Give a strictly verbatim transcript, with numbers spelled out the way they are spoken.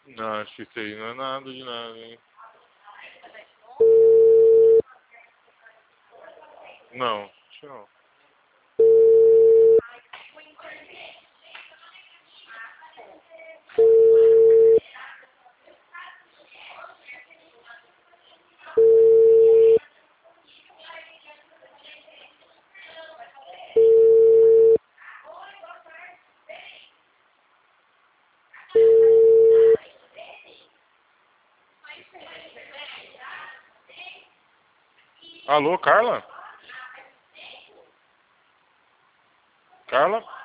Não, acho que isso aí não é nada de nada, hein? Não, acho não. Alô, Carla? Carla?